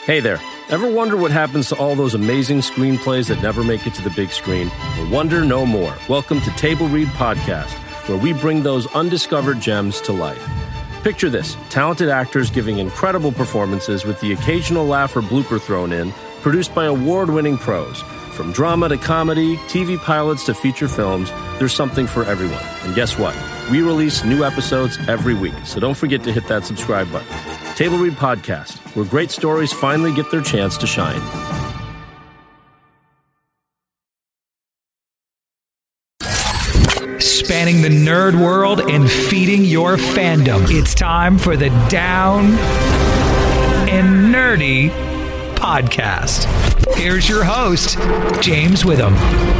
Hey there. Ever wonder what happens to all those amazing screenplays that never make it to the big screen? Well, wonder no more. Welcome to Table Read Podcast, where we bring those undiscovered gems to life. Picture this, talented actors giving incredible performances with the occasional laugh or blooper thrown in, produced by award-winning pros. From drama to comedy, TV pilots to feature films, there's something for everyone. And guess what? We release new episodes every week, so don't forget to hit that subscribe button. Table Read Podcast, where great stories finally get their chance to shine. Spanning the nerd world and feeding your fandom. It's time for the Down and Nerdy Podcast. Here's your host, James Witham.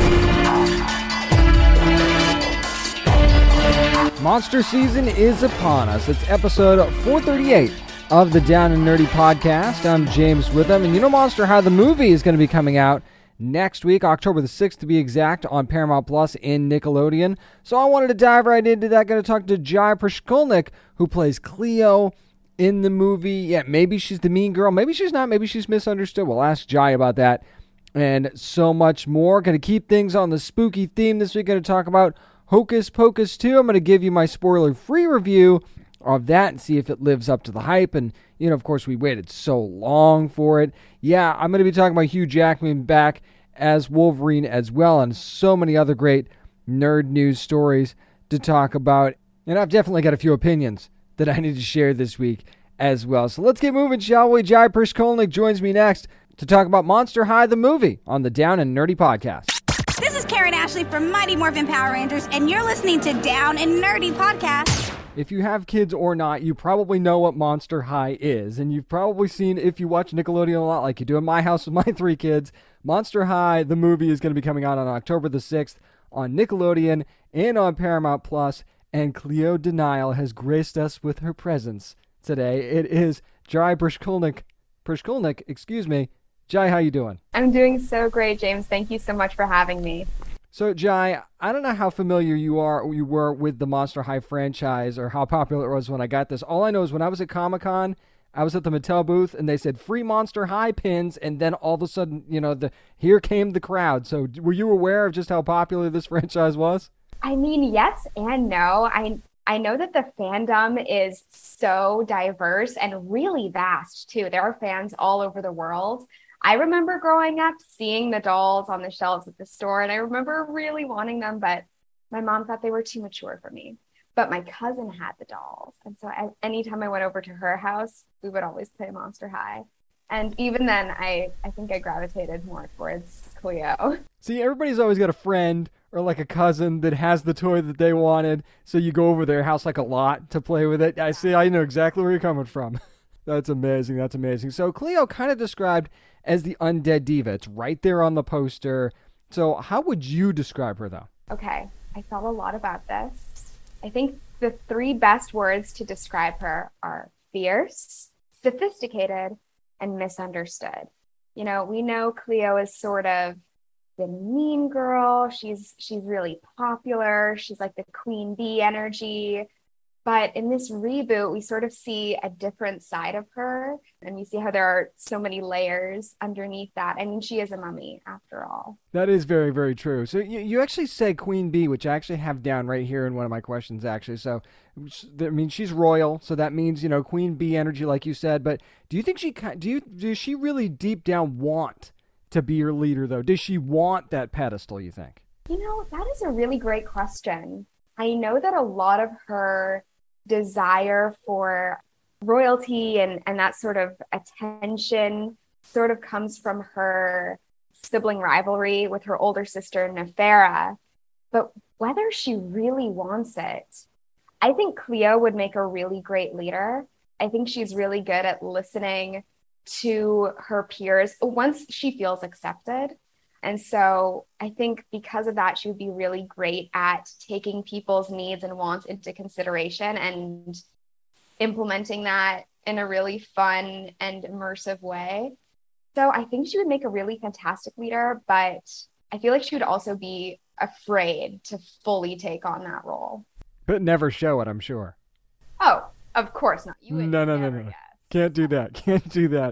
Monster season is upon us. It's episode 438 of the Down and Nerdy Podcast. I'm James Witham, and you know Monster High, the movie, is going to be coming out next week, October the 6th to be exact, on Paramount Plus in Nickelodeon. So I wanted to dive right into that. Going to talk to Jai Prishkulnik, who plays Cleo in the movie. Yeah, maybe she's the mean girl. Maybe she's not. Maybe she's misunderstood. We'll ask Jai about that and so much more. Going to keep things on the spooky theme this week. Going to talk about Hocus Pocus 2. I'm going to give you my spoiler-free review of that and see if it lives up to the hype. And, you know, of course, we waited so long for it. Yeah, I'm going to be talking about Hugh Jackman back as Wolverine as well, and so many other great nerd news stories to talk about. And I've definitely got a few opinions that I need to share this week as well. So let's get moving, shall we? Jai Prishkulnik joins me next to talk about Monster High, the movie, on the Down and Nerdy Podcast. This is Karen Ashley from Mighty Morphin Power Rangers, and you're listening to Down and Nerdy Podcast. If you have kids or not, you probably know what Monster High is, and you've probably seen, if you watch Nickelodeon a lot like you do in my house with my 3 kids, Monster High, the movie, is going to be coming out on October the 6th on Nickelodeon and on Paramount Plus, and Cleo Denial has graced us with her presence today. It is Jai Prishkulnik, excuse me. Jai, how you doing? I'm doing so great, James. Thank you so much for having me. So, Jai, I don't know how familiar you were with the Monster High franchise or how popular it was when I got this. All I know is when I was at Comic-Con, I was at the Mattel booth, and they said free Monster High pins, and then all of a sudden, you know, here came the crowd. So, were you aware of just how popular this franchise was? I mean, yes and no. I know that the fandom is so diverse and really vast, too. There are fans all over the world. I remember growing up seeing the dolls on the shelves at the store, and I remember really wanting them, but my mom thought they were too mature for me. But my cousin had the dolls, and so anytime I went over to her house, we would always play Monster High. And even then, I think I gravitated more towards Cleo. See, everybody's always got a friend or like a cousin that has the toy that they wanted, so you go over their house like a lot to play with it. I know exactly where you're coming from. That's amazing. So Cleo kind of described as the undead diva. It's right there on the poster. So how would you describe her, though? Okay, I thought a lot about this. I think the 3 best words to describe her are fierce, sophisticated, and misunderstood. You know, we know Cleo is sort of the mean girl. She's really popular. She's like the queen bee energy. But in this reboot, we sort of see a different side of her, and we see how there are so many layers underneath that. I mean, she is a mummy, after all. That is very, very true. So you actually say Queen Bee, which I actually have down right here in one of my questions, actually. So, I mean, she's royal, so that means, you know, Queen Bee energy, like you said. But do you think does she really deep down want to be your leader, though? Does she want that pedestal, you think? You know, that is a really great question. I know that a lot of her desire for royalty and that sort of attention sort of comes from her sibling rivalry with her older sister Nefera. But whether she really wants it, I think Cleo would make a really great leader. I think she's really good at listening to her peers once she feels accepted. And so I think because of that, she would be really great at taking people's needs and wants into consideration and implementing that in a really fun and immersive way. So I think she would make a really fantastic leader, but I feel like she would also be afraid to fully take on that role. But never show it, I'm sure. Oh, of course not. You would No. guess. Can't do that.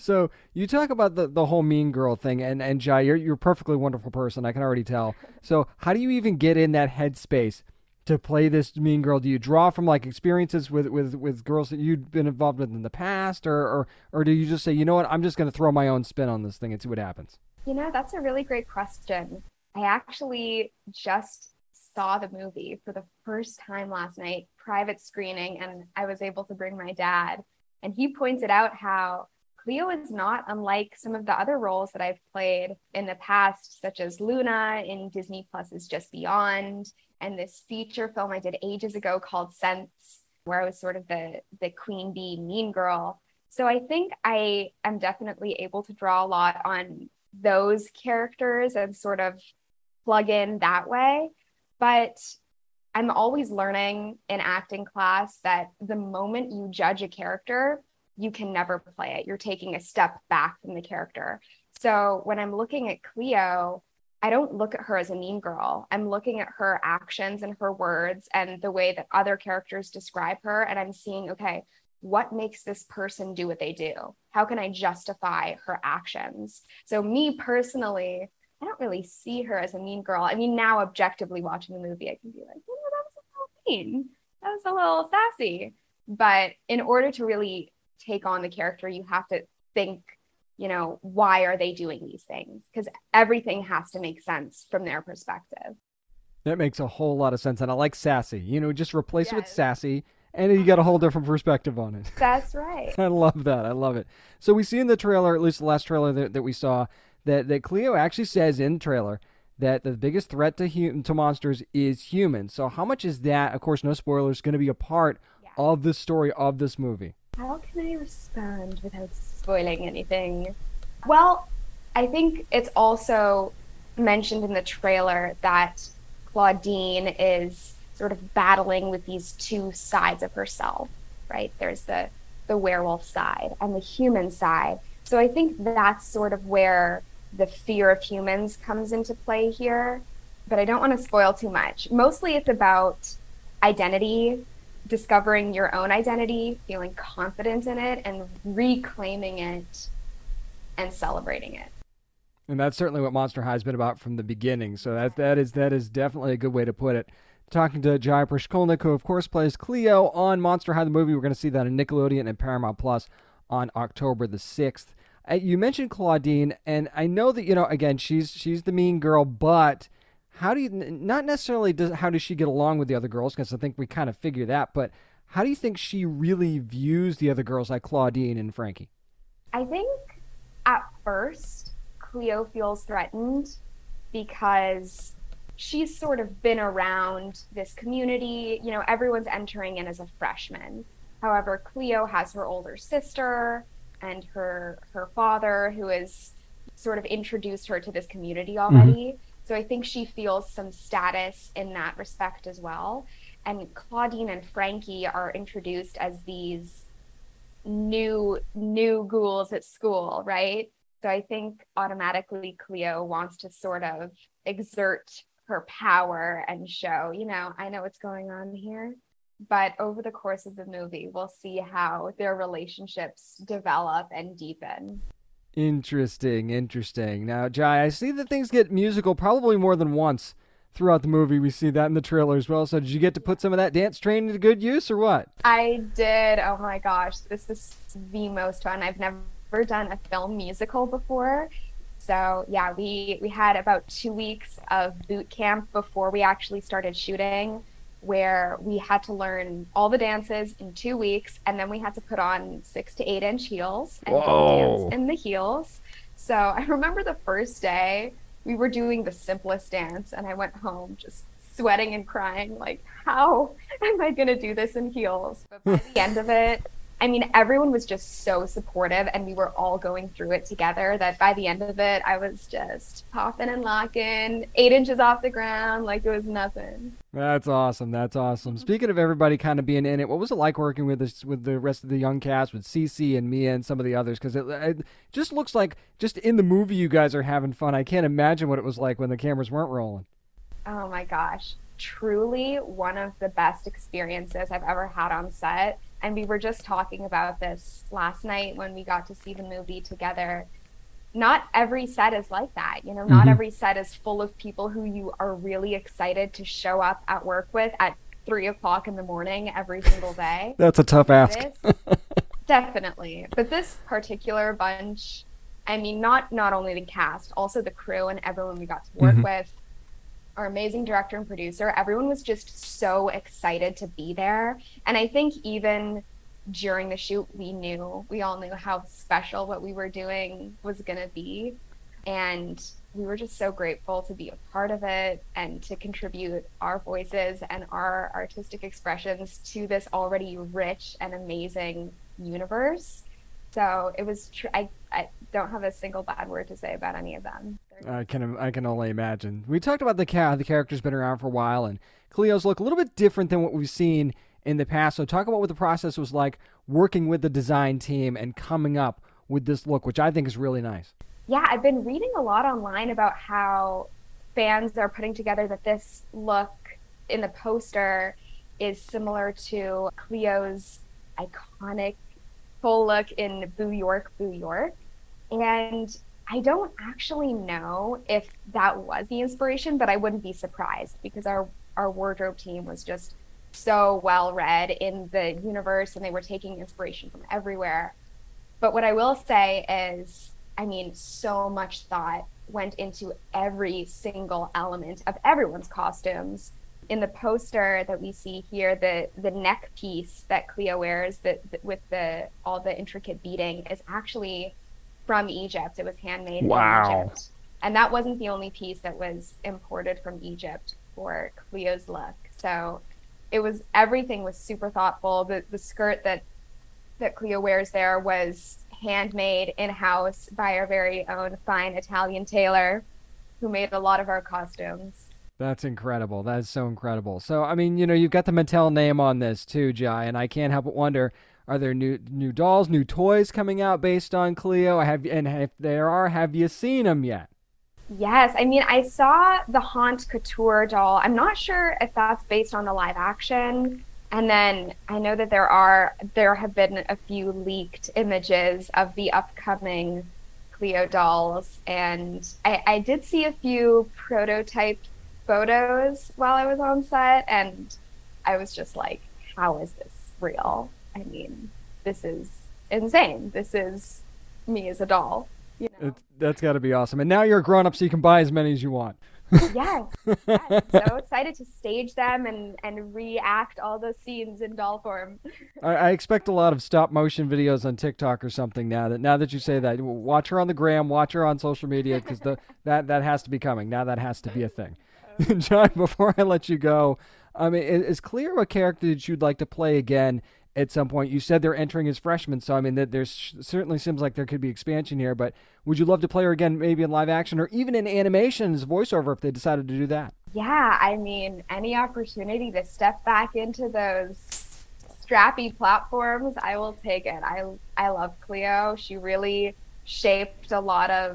So you talk about the whole mean girl thing, and Jai, you're a perfectly wonderful person. I can already tell. So how do you even get in that headspace to play this mean girl? Do you draw from like experiences with girls that you've been involved with in the past, or do you just say, you know what, I'm just going to throw my own spin on this thing and see what happens? That's a really great question. I actually just saw the movie for the first time last night, private screening, and I was able to bring my dad. And he pointed out how Cleo is not unlike some of the other roles that I've played in the past, such as Luna in Disney Plus's Just Beyond, and this feature film I did ages ago called Sense, where I was sort of the queen bee mean girl. So I think I am definitely able to draw a lot on those characters and sort of plug in that way. But I'm always learning in acting class that the moment you judge a character, you can never play it. You're taking a step back from the character. So when I'm looking at Cleo, I don't look at her as a mean girl. I'm looking at her actions and her words and the way that other characters describe her. And I'm seeing, okay, what makes this person do what they do? How can I justify her actions? So me personally, I don't really see her as a mean girl. I mean, now objectively watching the movie, I can be like, that was a little mean. That was a little sassy. But in order to really take on the character, you have to think, why are they doing these things? Because everything has to make sense from their perspective. That makes a whole lot of sense. And I like sassy. Just replace it with sassy, and you got a whole different perspective on it. That's right. I love that. I love it. So we see in the trailer, at least the last trailer that we saw, that Cleo actually says in the trailer that the biggest threat to monsters is humans. So how much is that, of course, no spoilers, going to be a part of the story of this movie? How can I respond without spoiling anything? Well, I think it's also mentioned in the trailer that Claudine is sort of battling with these two sides of herself, right? There's the werewolf side and the human side. So I think that's sort of where the fear of humans comes into play here. But I don't want to spoil too much. Mostly it's about identity, discovering your own identity, feeling confident in it, and reclaiming it and celebrating it. And that's certainly what Monster High has been about from the beginning. So that is definitely a good way to put it. Talking to Jai Prishkolnik, who of course plays Cleo on Monster High the movie. We're going to see that on Nickelodeon and Paramount Plus on October the 6th. You mentioned Claudine, and I know that, again, she's the mean girl, but how do you, not necessarily how does she get along with the other girls, because I think we kind of figure that, but how do you think she really views the other girls like Claudine and Frankie? I think at first, Cleo feels threatened because she's sort of been around this community. Everyone's entering in as a freshman. However, Cleo has her older sister and her father, who has sort of introduced her to this community already. Mm-hmm. So I think she feels some status in that respect as well. And Claudine and Frankie are introduced as these new ghouls at school, right? So I think automatically Cleo wants to sort of exert her power and show, I know what's going on here. But over the course of the movie, we'll see how their relationships develop and deepen. Interesting. Now, Jai, I see that things get musical probably more than once throughout the movie. We see that in the trailer as well. So did you get to put some of that dance training to good use or what? I did. Oh my gosh. This is the most fun. I've never done a film musical before. So yeah, we had about 2 weeks of boot camp before we actually started shooting, where we had to learn all the dances in 2 weeks, and then we had to put on 6 to 8 inch heels and dance in the heels. So I remember the first day we were doing the simplest dance, and I went home just sweating and crying, like, how am I going to do this in heels? But by the end of it, I mean, everyone was just so supportive, and we were all going through it together, that by the end of it, I was just popping and locking, 8 inches off the ground, like it was nothing. That's awesome. Speaking of everybody kind of being in it, what was it like working with the rest of the young cast, with Cece and Mia and some of the others? Because it just looks like, just in the movie, you guys are having fun. I can't imagine what it was like when the cameras weren't rolling. Oh my gosh. Truly one of the best experiences I've ever had on set. and we were just talking about this last night when we got to see the movie together. Not every set is like that. Not every set is full of people who you are really excited to show up at work with at 3:00 in the morning every single day. That's a tough ask. Definitely. But this particular bunch, I mean, not only the cast, also the crew and everyone we got to work with, our amazing director and producer, everyone was just so excited to be there. And I think even during the shoot, we all knew how special what we were doing was going to be. And we were just so grateful to be a part of it and to contribute our voices and our artistic expressions to this already rich and amazing universe. So it was I don't have a single bad word to say about any of them. I can only imagine. We talked about the character's been around for a while, and Cleo's look a little bit different than what we've seen in the past. So talk about what the process was like working with the design team and coming up with this look, which I think is really nice. Yeah, I've been reading a lot online about how fans are putting together that this look in the poster is similar to Cleo's iconic full look in Boo York, Boo York. And I don't actually know if that was the inspiration, but I wouldn't be surprised because our wardrobe team was just so well read in the universe and they were taking inspiration from everywhere. But what I will say is, I mean, so much thought went into every single element of everyone's costumes. In the poster that we see here, the neck piece that Cleo wears with all the intricate beading is actually from Egypt. It was handmade in Egypt. And that wasn't the only piece that was imported from Egypt for Cleo's look. So everything was super thoughtful. The skirt that Cleo wears there was handmade in-house by our very own fine Italian tailor who made a lot of our costumes. That's incredible. That is so incredible. So, I mean, you've got the Mattel name on this too, Jai, and I can't help but wonder, are there new dolls, new toys coming out based on Cleo? And if there are, have you seen them yet? Yes. I mean, I saw the Haunt Couture doll. I'm not sure if that's based on the live action. And then I know that there have been a few leaked images of the upcoming Cleo dolls. And I did see a few prototype photos while I was on set. And I was just like, how is this real? I mean, this is insane. This is me as a doll. That's got to be awesome. And now you're a grown-up, so you can buy as many as you want. Yes. I'm so excited to stage them and react all those scenes in doll form. I expect a lot of stop-motion videos on TikTok or something now that you say that. Watch her on the gram, watch her on social media, because that has to be coming. Now that has to be a thing. John, before I let you go, I mean, is Cleo a character that you'd like to play again at some point? You said they're entering as freshmen, so I mean, there's certainly seems like there could be expansion here, but would you love to play her again, maybe in live action or even in animation as voiceover if they decided to do that? Yeah, I mean, any opportunity to step back into those strappy platforms, I will take it. I love Cleo. She really shaped a lot of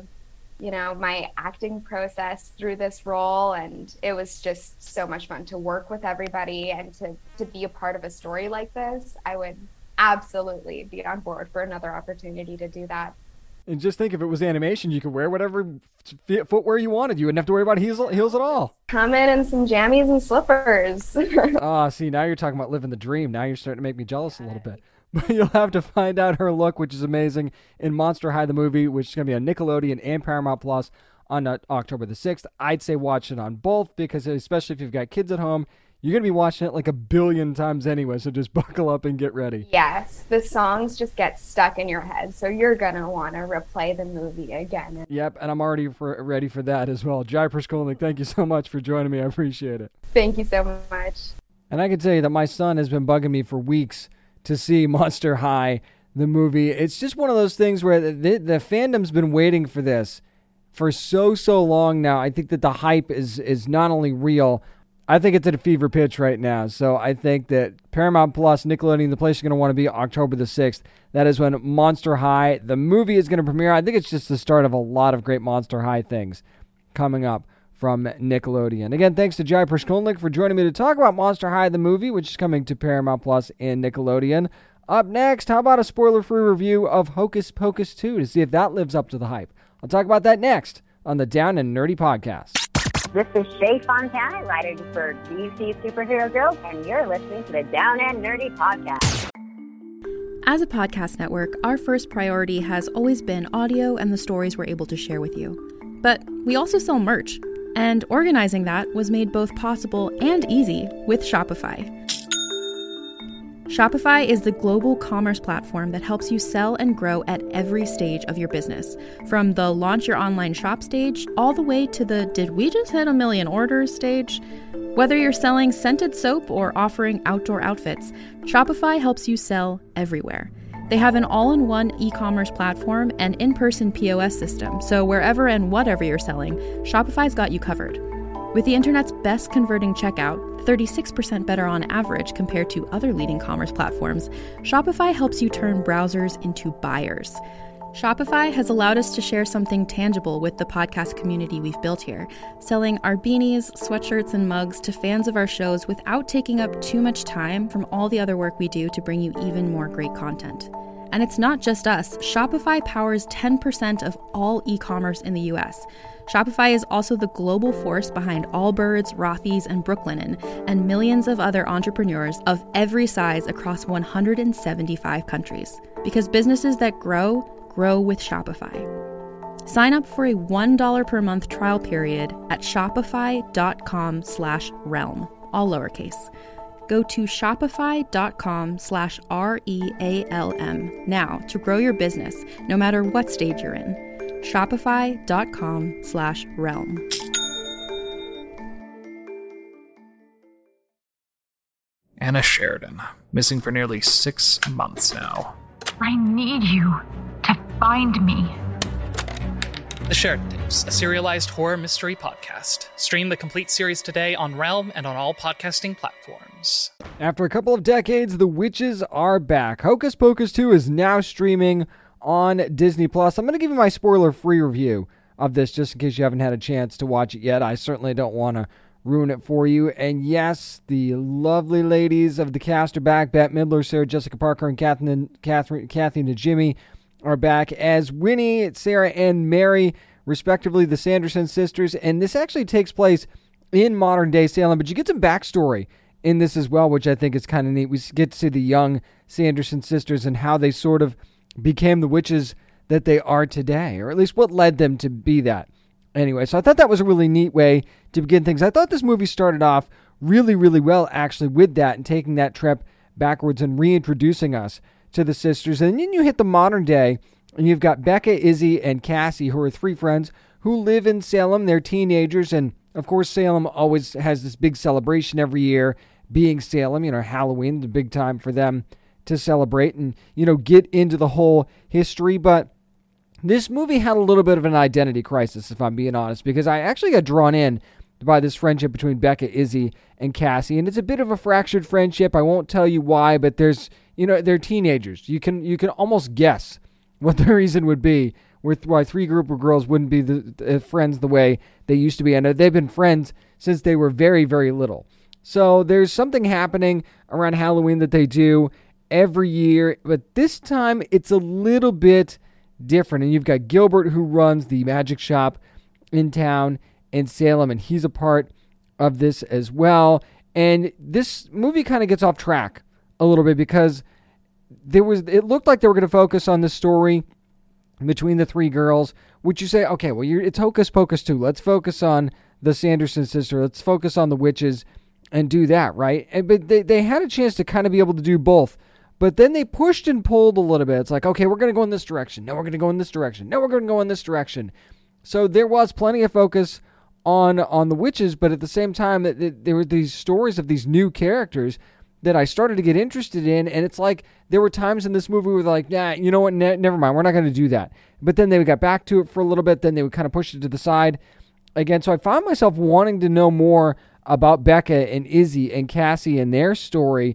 my acting process through this role, and it was just so much fun to work with everybody and to be a part of a story like this. I would absolutely be on board for another opportunity to do that. And just think, if it was animation, you could wear whatever footwear you wanted. You wouldn't have to worry about heels at all. Come in some jammies and slippers. See, now you're talking about living the dream. Now you're starting to make me jealous a little bit. But you'll have to find out her look, which is amazing, in Monster High the movie, which is going to be on Nickelodeon and Paramount Plus on October the 6th. I'd say watch it on both, because especially if you've got kids at home, you're going to be watching it like a billion times anyway, so just buckle up and get ready. Yes, the songs just get stuck in your head, so you're going to want to replay the movie again. Yep, and I'm already ready for that as well. Jai Prshkolnik, thank you so much for joining me. I appreciate it. Thank you so much. And I can tell you that my son has been bugging me for weeks to see Monster High, the movie. It's just one of those things where the fandom's been waiting for this for so long now. I think that the hype is not only real, I think it's at a fever pitch right now. So I think that Paramount Plus, Nickelodeon, the place you're going to want to be October the 6th. That is when Monster High, the movie, is going to premiere. I think it's just the start of a lot of great Monster High things coming up from Nickelodeon. Again, thanks to Jai Prshkolnik for joining me to talk about Monster High the movie, which is coming to Paramount Plus and Nickelodeon. Up next, how about a spoiler-free review of Hocus Pocus 2 to see if that lives up to the hype? I'll talk about that next on the Down and Nerdy Podcast. This is Shay Fontana, writer for DC Superhero Girls, and you're listening to the Down and Nerdy Podcast. As a podcast network, our first priority has always been audio and the stories we're able to share with you. But we also sell merch, and organizing that was made both possible and easy with Shopify. Shopify is the global commerce platform that helps you sell and grow at every stage of your business, from the launch your online shop stage all the way to the did we just hit 1 million orders stage. Whether you're selling scented soap or offering outdoor outfits, Shopify helps you sell everywhere. They have an all-in-one e-commerce platform and in-person POS system, so wherever and whatever you're selling, Shopify's got you covered. With the internet's best converting checkout, 36% better on average compared to other leading commerce platforms, Shopify helps you turn browsers into buyers. Shopify has allowed us to share something tangible with the podcast community we've built here, selling our beanies, sweatshirts, and mugs to fans of our shows without taking up too much time from all the other work we do to bring you even more great content. And it's not just us. Shopify powers 10% of all e-commerce in the US. Shopify is also the global force behind Allbirds, Rothy's, and Brooklinen, and millions of other entrepreneurs of every size across 175 countries. Because businesses that grow with Shopify. Sign up for a $1 per month trial period at shopify.com/realm, all lowercase. Go to shopify.com/REALM now to grow your business, no matter what stage you're in. Shopify.com/realm. Anna Sheridan, missing for nearly 6 months now. I need you to find me. The Sheridan Tapes, a serialized horror mystery podcast. Stream the complete series today on Realm and on all podcasting platforms. After a couple of decades, the witches are back. Hocus Pocus 2 is now streaming on Disney+. I'm going to give you my spoiler-free review of this just in case you haven't had a chance to watch it yet. I certainly don't want to ruin it for you. And yes, the lovely ladies of the cast are back. Bette Midler, Sarah Jessica Parker, and Kathy Najimy are back as Winnie, Sarah, and Mary, respectively, the Sanderson sisters. And this actually takes place in modern-day Salem, but you get some backstory in this as well, which I think is kind of neat. We get to see the young Sanderson sisters and how they sort of became the witches that they are today, or at least what led them to be that. Anyway, so I thought that was a really neat way to begin things. I thought this movie started off really, really well, actually, with that and taking that trip backwards and reintroducing us to the sisters. And then you hit the modern day, and you've got Becca, Izzy, and Cassie, who are 3 friends who live in Salem. They're teenagers, and of course, Salem always has this big celebration every year, being Salem. Halloween, the big time for them to celebrate and, get into the whole history. But this movie had a little bit of an identity crisis, if I'm being honest, because I actually got drawn in by this friendship between Becca, Izzy, and Cassie, and it's a bit of a fractured friendship. I won't tell you why, but there's, they're teenagers. You can almost guess what the reason would be why 3 group of girls wouldn't be the friends the way they used to be. And they've been friends since they were very, very little. So there's something happening around Halloween that they do every year, but this time it's a little bit different. And you've got Gilbert, who runs the magic shop in town in Salem, and he's a part of this as well. And this movie kind of gets off track a little bit because it looked like they were going to focus on the story between the 3 girls, which you say, okay, well, it's Hocus Pocus 2. Let's focus on the Sanderson sister. Let's focus on the witches and do that, right? But they had a chance to kind of be able to do both. But then they pushed and pulled a little bit. It's like, okay, we're going to go in this direction. No, we're going to go in this direction. No, we're going to go in this direction. So there was plenty of focus on the witches, but at the same time, there were these stories of these new characters that I started to get interested in, and it's like there were times in this movie where they're like, nah, you know what, never mind, we're not going to do that. But then they got back to it for a little bit, then they would kind of push it to the side again. So I found myself wanting to know more about Becca and Izzy and Cassie and their story,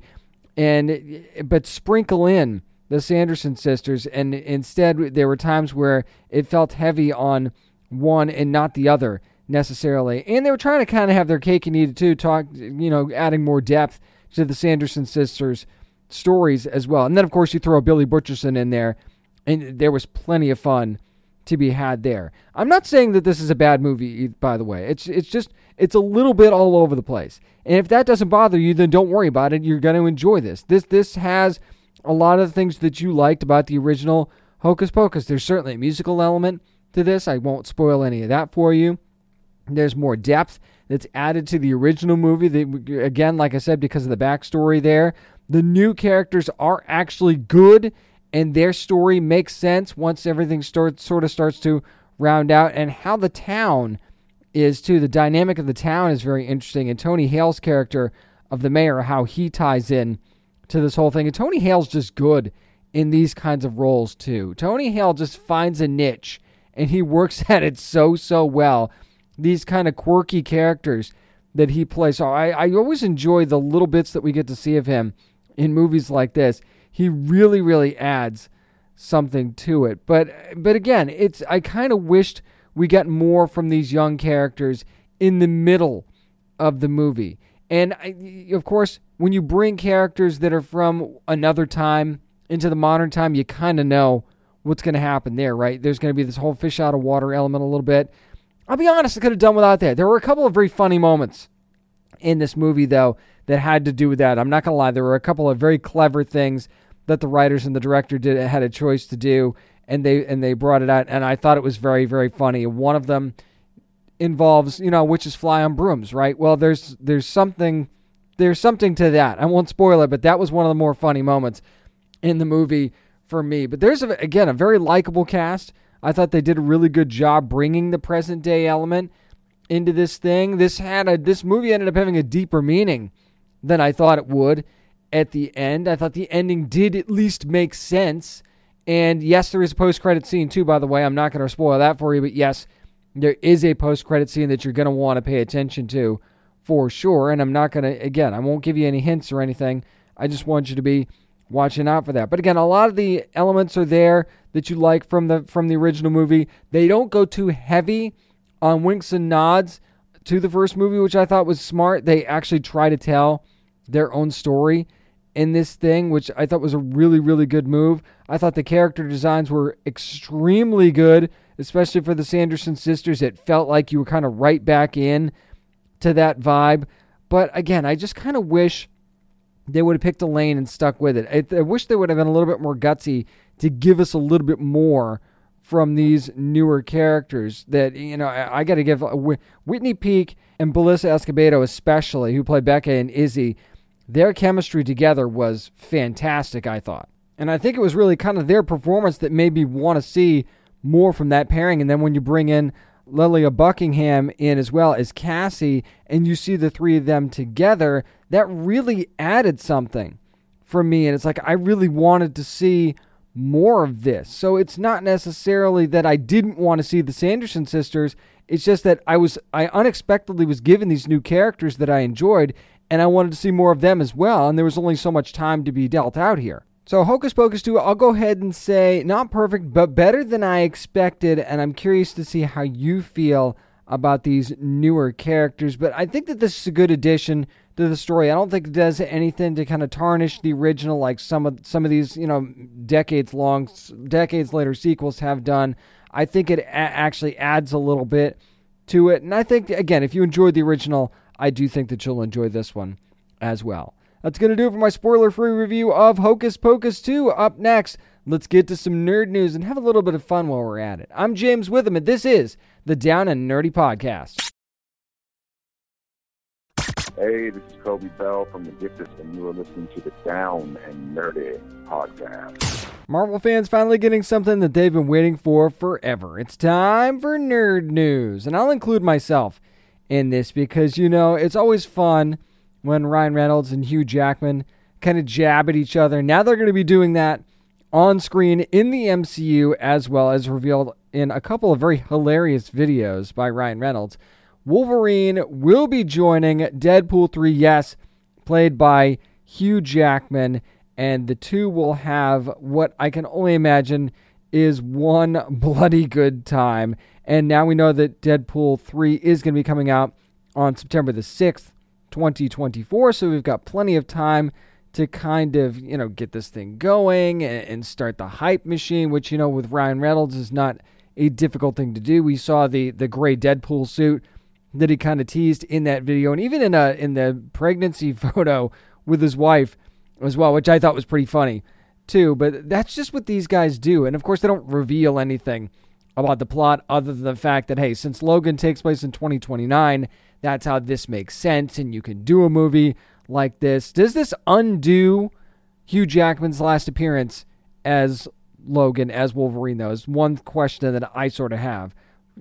but sprinkle in the Sanderson sisters, and instead there were times where it felt heavy on one and not the other necessarily. And they were trying to kind of have their cake and eat it too, adding more depth to the Sanderson sisters' stories as well. And then, of course, you throw Billy Butcherson in there, and there was plenty of fun to be had there. I'm not saying that this is a bad movie, by the way. It's a little bit all over the place. And if that doesn't bother you, then don't worry about it. You're going to enjoy this. This has a lot of the things that you liked about the original Hocus Pocus. There's certainly a musical element to this. I won't spoil any of that for you. There's more depth that's added to the original movie. Again, like I said, because of the backstory there, the new characters are actually good, and their story makes sense once everything starts to round out. And how the town is, too. The dynamic of the town is very interesting. And Tony Hale's character of the mayor, how he ties in to this whole thing. And Tony Hale's just good in these kinds of roles, too. Tony Hale just finds a niche, and he works at it so well. These kind of quirky characters that he plays. So I always enjoy the little bits that we get to see of him in movies like this. He really adds something to it. But again, I kind of wished we got more from these young characters in the middle of the movie. And of course, when you bring characters that are from another time into the modern time, you kind of know what's going to happen there, right? There's going to be this whole fish out of water element a little bit. I'll be honest, I could have done without that. There were a couple of very funny moments in this movie, though, that had to do with that. I'm not going to lie. There were a couple of very clever things that the writers and the director had a choice to do, and they brought it out, and I thought it was very, very funny. One of them involves, witches fly on brooms, right? Well, there's something to that. I won't spoil it, but that was one of the more funny moments in the movie for me. But there's, again, a very likable cast. I thought they did a really good job bringing the present day element into this thing. This movie ended up having a deeper meaning than I thought it would at the end. I thought the ending did at least make sense. And yes, there is a post-credit scene too, by the way. I'm not going to spoil that for you, but yes, there is a post-credit scene that you're going to want to pay attention to for sure. And I'm not going to, again, I won't give you any hints or anything. I just want you to be watching out for that. But again, a lot of the elements are there that you like from the original movie. They don't go too heavy on winks and nods to the first movie, which I thought was smart. They actually try to tell their own story in this thing, which I thought was a really, really good move. I thought the character designs were extremely good, especially for the Sanderson sisters. It felt like you were kind of right back in to that vibe. But again, I just kind of wish they would have picked a lane and stuck with it. I wish they would have been a little bit more gutsy to give us a little bit more from these newer characters that, I got to give Whitney Peak and Belissa Escobedo especially, who played Becca and Izzy. Their chemistry together was fantastic, I thought. And I think it was really kind of their performance that made me want to see more from that pairing. And then when you bring in Lilia Buckingham in as well as Cassie, and you see the three of them together, that really added something for me. And it's like, I really wanted to see more of this. So it's not necessarily that I didn't want to see the Sanderson sisters. It's just that I unexpectedly was given these new characters that I enjoyed, and I wanted to see more of them as well. And there was only so much time to be dealt out here. So Hocus Pocus 2, I'll go ahead and say not perfect, but better than I expected. And I'm curious to see how you feel about these newer characters. But I think that this is a good addition to the story. I don't think it does anything to kind of tarnish the original like some of these, decades later sequels have done. I think it actually adds a little bit to it. And I think, again, if you enjoyed the original, I do think that you'll enjoy this one as well. That's going to do it for my spoiler-free review of Hocus Pocus 2. Up next, let's get to some nerd news and have a little bit of fun while we're at it. I'm James Witham, and this is the Down and Nerdy Podcast. Hey, this is Kobe Bell from The Gifted, and you are listening to the Down and Nerdy Podcast. Marvel fans finally getting something that they've been waiting for forever. It's time for nerd news, and I'll include myself in this because, it's always fun when Ryan Reynolds and Hugh Jackman kind of jab at each other. Now they're going to be doing that on screen in the MCU, as well as revealed in a couple of very hilarious videos by Ryan Reynolds. Wolverine will be joining Deadpool 3, yes, played by Hugh Jackman, and the two will have what I can only imagine is one bloody good time. And now we know that Deadpool 3 is going to be coming out on September the 6th, 2024, so we've got plenty of time to kind of, get this thing going and start the hype machine, which, with Ryan Reynolds is not a difficult thing to do. We saw the gray Deadpool suit that he kind of teased in that video, and even in the pregnancy photo with his wife as well, which I thought was pretty funny too. But that's just what these guys do. And of course, they don't reveal anything about the plot other than the fact that, hey, since Logan takes place in 2029, that's how this makes sense, and you can do a movie like this. Does this undo Hugh Jackman's last appearance as Logan, as Wolverine, though, is one question that I sort of have.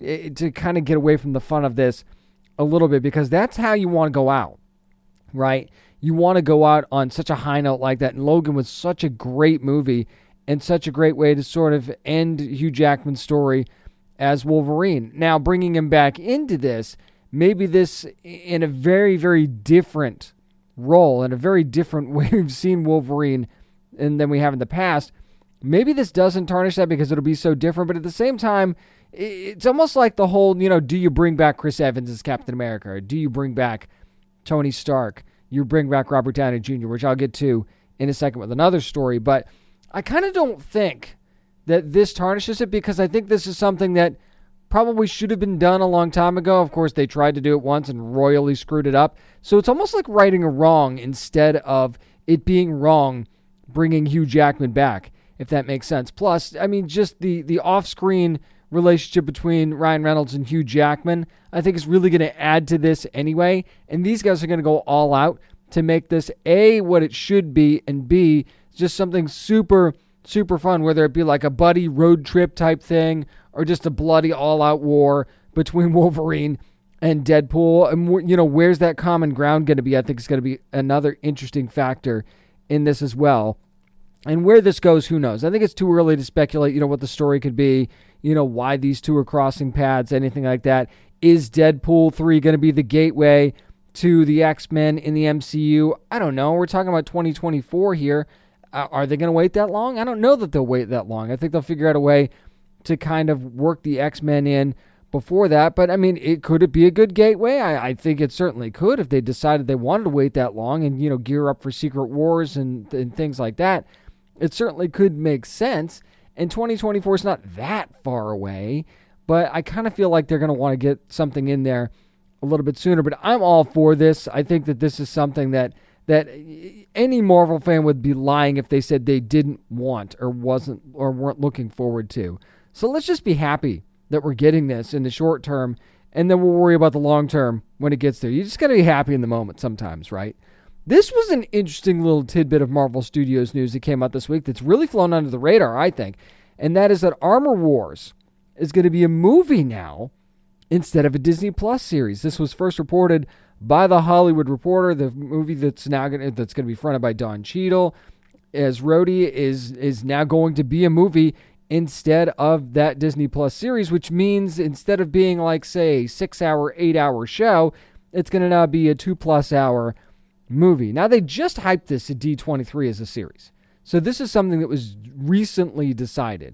To kind of get away from the fun of this a little bit, because that's how you want to go out, right? You want to go out on such a high note like that, and Logan was such a great movie and such a great way to sort of end Hugh Jackman's story as Wolverine. Now, bringing him back into this, maybe this in a very, very different role, in a very different way we've seen Wolverine than we have in the past. Maybe this doesn't tarnish that because it'll be so different, but at the same time, it's almost like the whole, do you bring back Chris Evans as Captain America? Or do you bring back Tony Stark? You bring back Robert Downey Jr., which I'll get to in a second with another story. But I kind of don't think that this tarnishes it, because I think this is something that probably should have been done a long time ago. Of course, they tried to do it once and royally screwed it up. So it's almost like righting a wrong instead of it being wrong bringing Hugh Jackman back, if that makes sense. Plus, I mean, just the off-screen relationship between Ryan Reynolds and Hugh Jackman, I think is really going to add to this anyway. And these guys are going to go all out to make this, A, what it should be, and B, just something super, super fun, whether it be like a buddy road trip type thing or just a bloody all-out war between Wolverine and Deadpool. And, where's that common ground going to be? I think it's going to be another interesting factor in this as well. And where this goes, who knows? I think it's too early to speculate, what the story could be, why these two are crossing paths, anything like that. Is Deadpool 3 going to be the gateway to the X-Men in the MCU? I don't know. We're talking about 2024 here. Are they going to wait that long? I don't know that they'll wait that long. I think they'll figure out a way to kind of work the X-Men in before that. But, I mean, could it be a good gateway? I think it certainly could if they decided they wanted to wait that long and, gear up for Secret Wars and things like that. It certainly could make sense. And 2024 is not that far away, but I kind of feel like they're going to want to get something in there a little bit sooner. But I'm all for this. I think that this is something that any Marvel fan would be lying if they said they didn't want or weren't looking forward to. So let's just be happy that we're getting this in the short term, and then we'll worry about the long term when it gets there. You just got to be happy in the moment sometimes, right? This was an interesting little tidbit of Marvel Studios news that came out this week that's really flown under the radar, I think. And that is that Armor Wars is going to be a movie now instead of a Disney Plus series. This was first reported by The Hollywood Reporter. The movie that's going to be fronted by Don Cheadle as Rhodey is now going to be a movie instead of that Disney Plus series, which means instead of being like, say, a 6-hour, 8-hour show, it's going to now be a 2+ hour movie. Now, they just hyped this at D23 as a series. So this is something that was recently decided.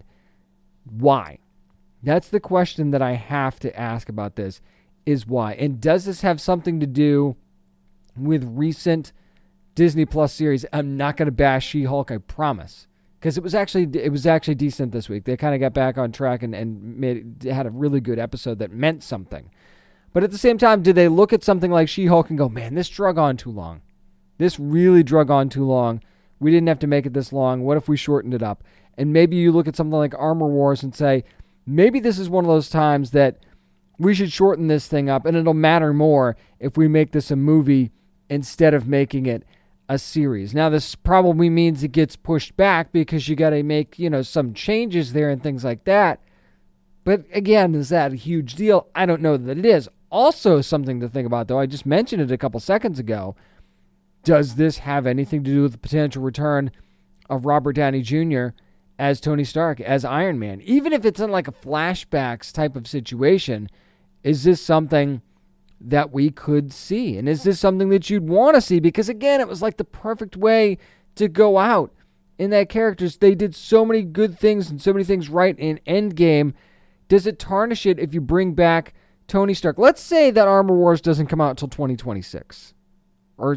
Why? That's the question that I have to ask about this, is why. And does this have something to do with recent Disney Plus series? I'm not going to bash She-Hulk, I promise. Because it was actually decent this week. They kind of got back on track and had a really good episode that meant something. But at the same time, did they look at something like She-Hulk and go, man, this drug on too long? This really drug on too long. We didn't have to make it this long. What if we shortened it up? And maybe you look at something like Armor Wars and say, maybe this is one of those times that we should shorten this thing up, and it'll matter more if we make this a movie instead of making it a series. Now, this probably means it gets pushed back because you got to make, some changes there and things like that. But again, is that a huge deal? I don't know that it is. Also, something to think about, though, I just mentioned it a couple seconds ago. Does this have anything to do with the potential return of Robert Downey Jr. as Tony Stark, as Iron Man? Even if it's in like a flashbacks type of situation, is this something that we could see? And is this something that you'd want to see? Because again, it was like the perfect way to go out in that characters. They did so many good things and so many things right in Endgame. Does it tarnish it if you bring back Tony Stark? Let's say that Armor Wars doesn't come out until 2026. or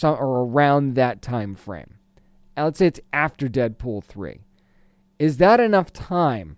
around that time frame. And let's say it's after Deadpool 3. Is that enough time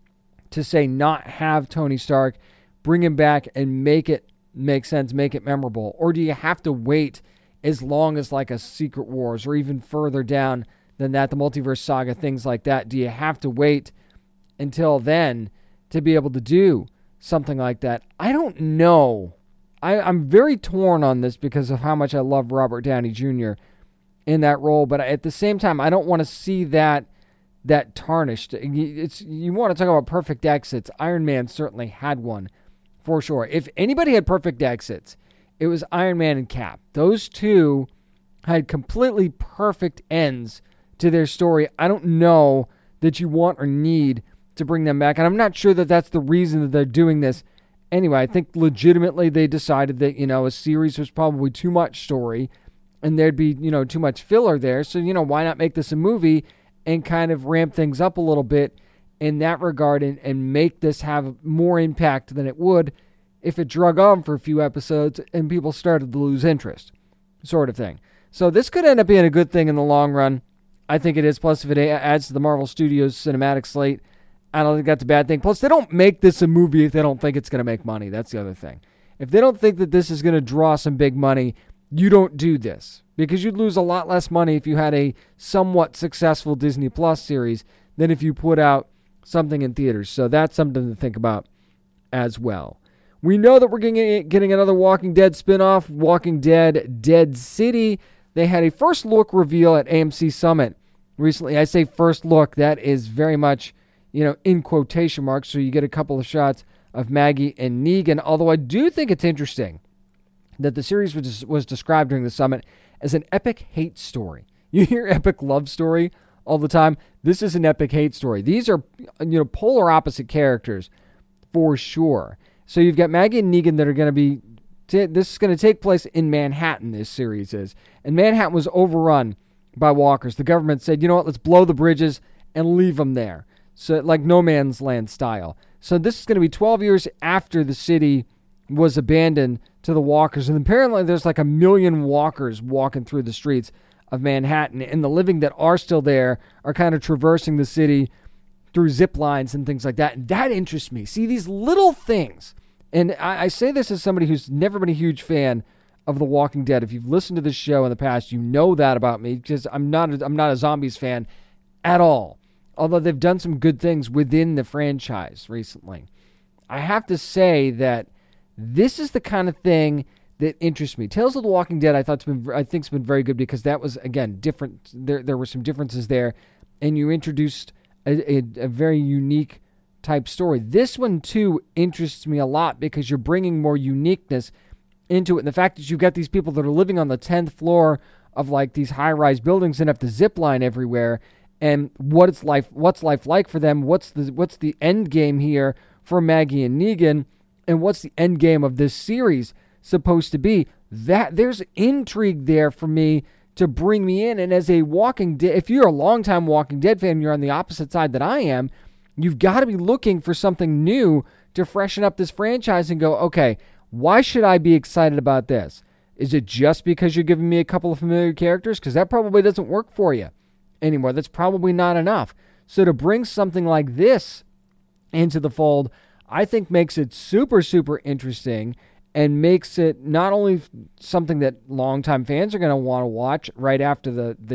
to say not have Tony Stark, bring him back and make it make sense, make it memorable? Or do you have to wait as long as like a Secret Wars or even further down than that, the Multiverse Saga, things like that? Do you have to wait until then to be able to do something like that? I don't know. I'm very torn on this because of how much I love Robert Downey Jr. in that role, but at the same time, I don't want to see that tarnished. You want to talk about perfect exits. Iron Man certainly had one, for sure. If anybody had perfect exits, it was Iron Man and Cap. Those two had completely perfect ends to their story. I don't know that you want or need to bring them back, and I'm not sure that that's the reason that they're doing this. Anyway, I think legitimately they decided that, a series was probably too much story, and there'd be, too much filler there. So, why not make this a movie and kind of ramp things up a little bit in that regard and make this have more impact than it would if it drug on for a few episodes and people started to lose interest, sort of thing. So this could end up being a good thing in the long run. I think it is. Plus, if it adds to the Marvel Studios cinematic slate, I don't think that's a bad thing. Plus, they don't make this a movie if they don't think it's going to make money. That's the other thing. If they don't think that this is going to draw some big money, you don't do this, because you'd lose a lot less money if you had a somewhat successful Disney Plus series than if you put out something in theaters. So that's something to think about as well. We know that we're getting another Walking Dead spinoff, Walking Dead Dead City. They had a first look reveal at AMC Summit recently. I say first look, that is very much, in quotation marks, so you get a couple of shots of Maggie and Negan, although I do think it's interesting that the series was described during the summit as an epic hate story. You hear epic love story all the time. This is an epic hate story. These are, polar opposite characters for sure. So you've got Maggie and Negan that are going to be, this is going to take place in Manhattan, this series is. And Manhattan was overrun by walkers. The government said, let's blow the bridges and leave them there. So like No Man's Land style. So this is going to be 12 years after the city was abandoned to the walkers. And apparently there's like 1 million walkers walking through the streets of Manhattan. And the living that are still there are kind of traversing the city through zip lines and things like that. And that interests me. See, these little things. And I say this as somebody who's never been a huge fan of The Walking Dead. If you've listened to this show in the past, you know that about me, because I'm not a zombies fan at all. Although they've done some good things within the franchise recently. I have to say that this is the kind of thing that interests me. Tales of the Walking Dead, I think it's been very good, because that was, again, different. There were some differences there, and you introduced a very unique type story. This one, too, interests me a lot, because you're bringing more uniqueness into it. And the fact that you've got these people that are living on the 10th floor of like these high-rise buildings and have to zip line everywhere, and what's life like for them? What's the end game here for Maggie and Negan? And what's the end game of this series supposed to be? That there's intrigue there for me to bring me in. And as a Walking Dead, if you're a longtime Walking Dead fan, you're on the opposite side that I am, you've got to be looking for something new to freshen up this franchise and go, okay, why should I be excited about this? Is it just because you're giving me a couple of familiar characters? Because that probably doesn't work for you anymore. That's probably not enough. So to bring something like this into the fold, I think makes it super, super interesting, and makes it not only something that longtime fans are going to want to watch right after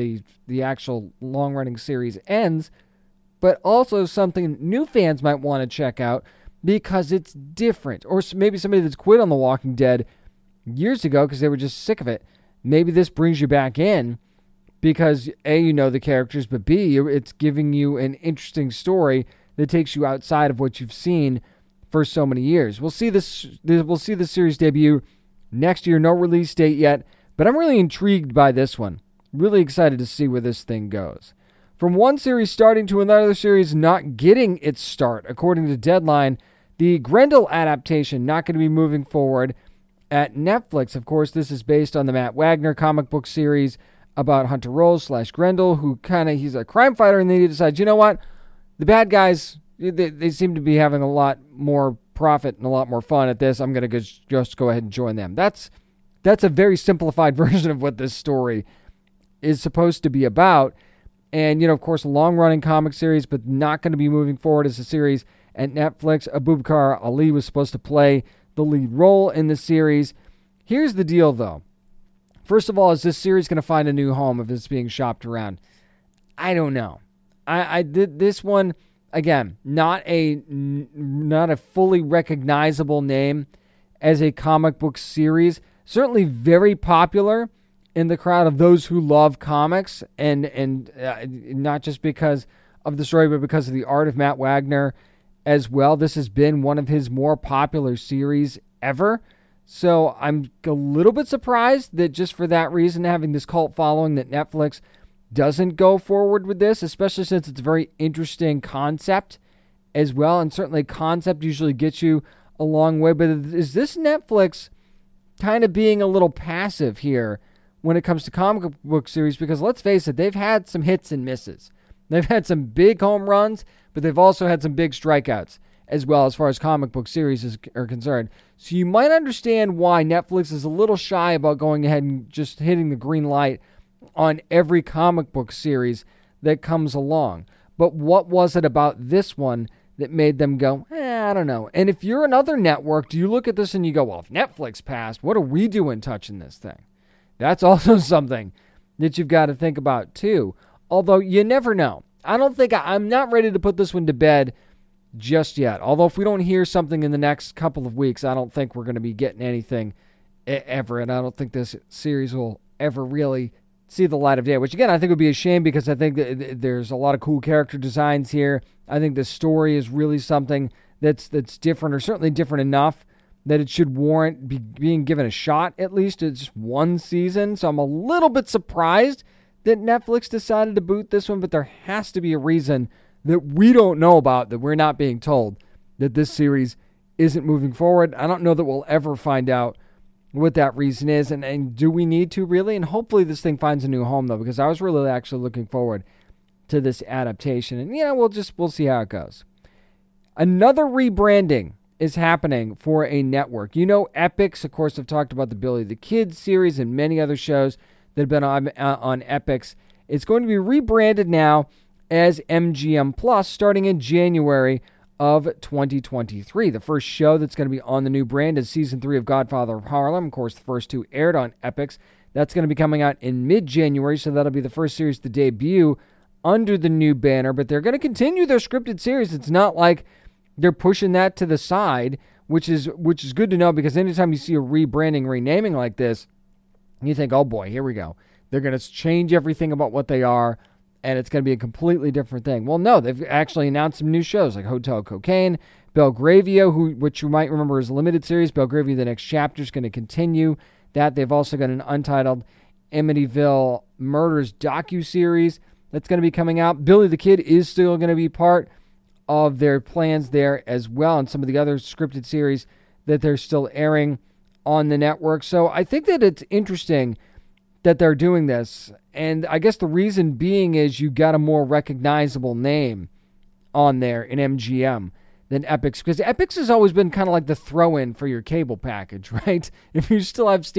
the actual long-running series ends, but also something new fans might want to check out because it's different. Or maybe somebody that's quit on The Walking Dead years ago because they were just sick of it. Maybe this brings you back in because A, you know the characters, but B, it's giving you an interesting story that takes you outside of what you've seen for so many years. We'll see this series debut next year. No release date yet, but I'm really intrigued by this one. Really excited to see where this thing goes. From one series starting to another series not getting its start, according to Deadline, the Grendel adaptation not going to be moving forward at Netflix. Of course, this is based on the Matt Wagner comic book series about Hunter Rose / Grendel, who he's a crime fighter, and then he decides, you know what, the bad guys, they seem to be having a lot more profit and a lot more fun at this. I'm going to just go ahead and join them. That's That's a very simplified version of what this story is supposed to be about. And, of course, a long-running comic series, but not going to be moving forward as a series at Netflix. Abubakar Ali was supposed to play the lead role in the series. Here's the deal, though. First of all, is this series going to find a new home if it's being shopped around? I don't know. I did this one, again, not a fully recognizable name as a comic book series. Certainly very popular in the crowd of those who love comics, and not just because of the story, but because of the art of Matt Wagner as well. This has been one of his more popular series ever. So I'm a little bit surprised that just for that reason, having this cult following, that Netflix doesn't go forward with this, especially since it's a very interesting concept as well. And certainly concept usually gets you a long way. But is this Netflix kind of being a little passive here when it comes to comic book series? Because let's face it, they've had some hits and misses. They've had some big home runs, but they've also had some big strikeouts as well as far as comic book series are concerned. So you might understand why Netflix is a little shy about going ahead and just hitting the green light on every comic book series that comes along. But what was it about this one that made them go, I don't know. And if you're another network, do you look at this and you go, well, if Netflix passed, what are we doing touching this thing? That's also something that you've got to think about too. Although you never know. I'm not ready to put this one to bed just yet. Although if we don't hear something in the next couple of weeks, I don't think we're going to be getting anything ever. And I don't think this series will ever really see the light of day, which again, I think would be a shame because I think that there's a lot of cool character designs here. I think the story is really something that's different, or certainly different enough that it should warrant being given a shot, at least. It's just one season. So I'm a little bit surprised that Netflix decided to boot this one, but there has to be a reason that we don't know about, that we're not being told, that this series isn't moving forward. I don't know that we'll ever find out what that reason is, and do we need to really? And hopefully this thing finds a new home, though, because I was really actually looking forward to this adaptation. And we'll see how it goes. Another rebranding is happening for a network. Epix, of course, have talked about the Billy the Kid series and many other shows that have been on Epix. It's going to be rebranded now as MGM Plus starting in January of 2023. The first show that's going to be on the new brand is Season 3 of Godfather of Harlem. Of course, the first two aired on Epix. That's going to be coming out in mid-January, so that'll be the first series to debut under the new banner. But they're going to continue their scripted series. It's not like they're pushing that to the side, which is good to know, because anytime you see a rebranding, renaming like this, you think, oh boy, here we go. They're going to change everything about what they are, and it's going to be a completely different thing. Well, no, they've actually announced some new shows like Hotel Cocaine, Belgravia, which you might remember is a limited series. Belgravia, the next chapter is going to continue that. They've also got an untitled Amityville Murders docuseries that's going to be coming out. Billy the Kid is still going to be part of their plans there as well, and some of the other scripted series that they're still airing on the network. So I think that it's interesting that they're doing this. And I guess the reason being is you got a more recognizable name on there in MGM than Epix, because Epix has always been kind of like the throw-in for your cable package, right? If you still have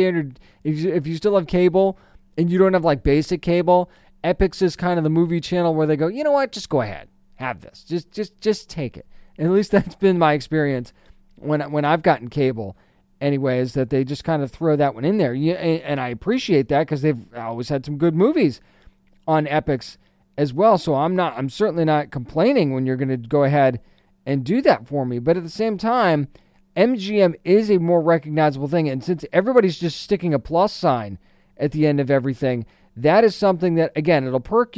if you still have cable and you don't have like basic cable, Epix is kind of the movie channel where they go, you know what, just go ahead, have this, just take it. And at least that's been my experience when I've gotten cable. Anyways, that they just kind of throw that one in there. And I appreciate that because they've always had some good movies on Epix as well. So I'm certainly not complaining when you're going to go ahead and do that for me. But at the same time, MGM is a more recognizable thing. And since everybody's just sticking a plus sign at the end of everything, that is something that, again, it'll perk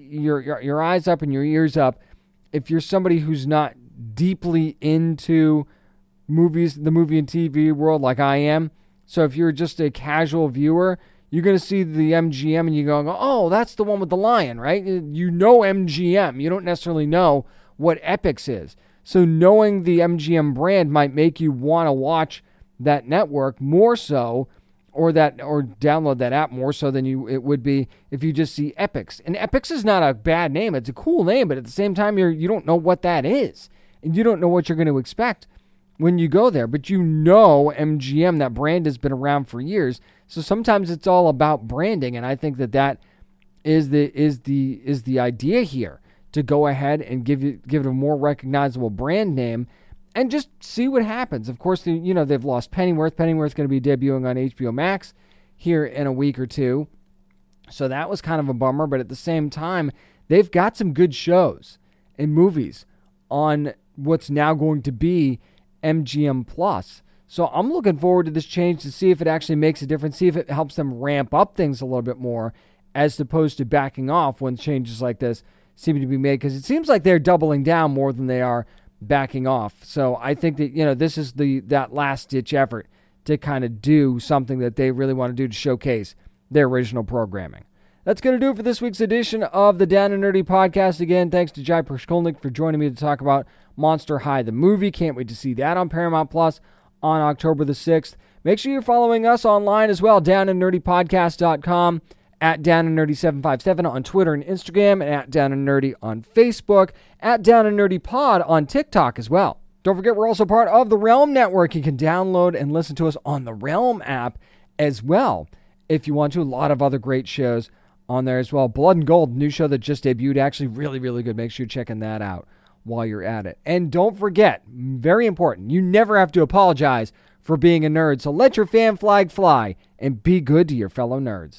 your eyes up and your ears up if you're somebody who's not deeply into movies, the movie and TV world like I am. So if you're just a casual viewer, you're going to see the MGM and you're going, oh, that's the one with the lion, right? You know MGM. You don't necessarily know what Epix is. So knowing the MGM brand might make you want to watch that network more so, or download that app more so than it would be if you just see Epix. And Epix is not a bad name. It's a cool name, but at the same time, you don't know what that is. And you don't know what you're going to expect when you go there. But MGM, that brand has been around for years. So sometimes it's all about branding, and I think that is the idea here, to go ahead and give it a more recognizable brand name and just see what happens. Of course, they've lost Pennyworth. Pennyworth's going to be debuting on HBO Max here in a week or two. So that was kind of a bummer, but at the same time, they've got some good shows and movies on what's now going to be MGM Plus. So I'm looking forward to this change to see if it actually makes a difference, see if it helps them ramp up things a little bit more, as opposed to backing off when changes like this seem to be made, because it seems like they're doubling down more than they are backing off. So I think that, this is that last-ditch effort to kind of do something that they really want to do to showcase their original programming. That's going to do it for this week's edition of the Down and Nerdy Podcast. Again, thanks to Jai Prashkolnik for joining me to talk about Monster High, the movie. Can't wait to see that on Paramount Plus on October the 6th. Make sure you're following us online as well, downandnerdypodcast.com, at downandnerdy757 on Twitter and Instagram, and at downandnerdy on Facebook, at downandnerdypod on TikTok as well. Don't forget, we're also part of the Realm Network. You can download and listen to us on the Realm app as well if you want to. A lot of other great shows on there as well. Blood and Gold, new show that just debuted, actually really, really good. Make sure you're checking that out while you're at it. And don't forget, very important, you never have to apologize for being a nerd, so let your fan flag fly and be good to your fellow nerds.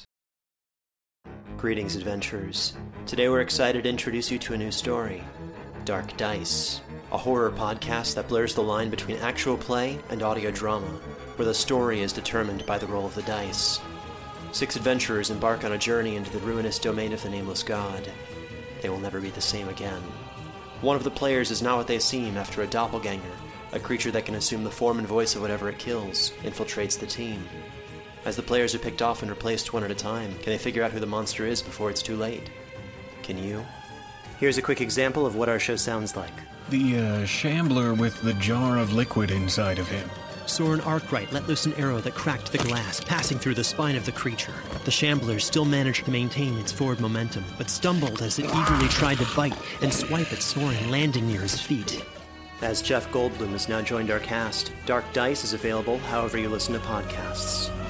Greetings, adventurers. Today we're excited to introduce you to a new story, Dark Dice, a horror podcast that blurs the line between actual play and audio drama, where the story is determined by the roll of the dice. 6 adventurers embark on a journey into the ruinous domain of the Nameless God. They will never be the same again. One of the players is not what they seem after a doppelganger, a creature that can assume the form and voice of whatever it kills, infiltrates the team. As the players are picked off and replaced one at a time, can they figure out who the monster is before it's too late? Can you? Here's a quick example of what our show sounds like. The shambler with the jar of liquid inside of him. Soren Arkwright let loose an arrow that cracked the glass, passing through the spine of the creature. The shambler still managed to maintain its forward momentum, but stumbled as it eagerly tried to bite and swipe at Soren, landing near his feet. As Jeff Goldblum has now joined our cast, Dark Dice is available however you listen to podcasts.